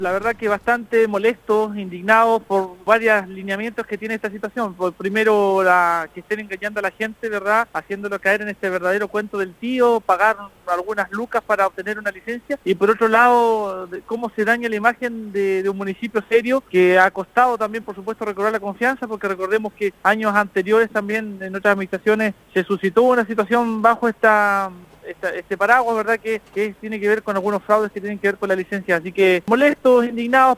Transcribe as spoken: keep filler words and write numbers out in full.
La verdad que bastante molestos, indignados por varios lineamientos que tiene esta situación. Por primero, la, que estén engañando a la gente, ¿verdad? Haciéndolo caer en este verdadero cuento del tío, pagar algunas lucas para obtener una licencia. Y por otro lado, de cómo se daña la imagen de, de un municipio serio, que ha costado también, por supuesto, recobrar la confianza, porque recordemos que años anteriores también en otras administraciones se suscitó una situación bajo esta... Esta, este paraguas, ¿verdad? Que, que tiene que ver con algunos fraudes que tienen que ver con la licencia. Así que molestos, indignados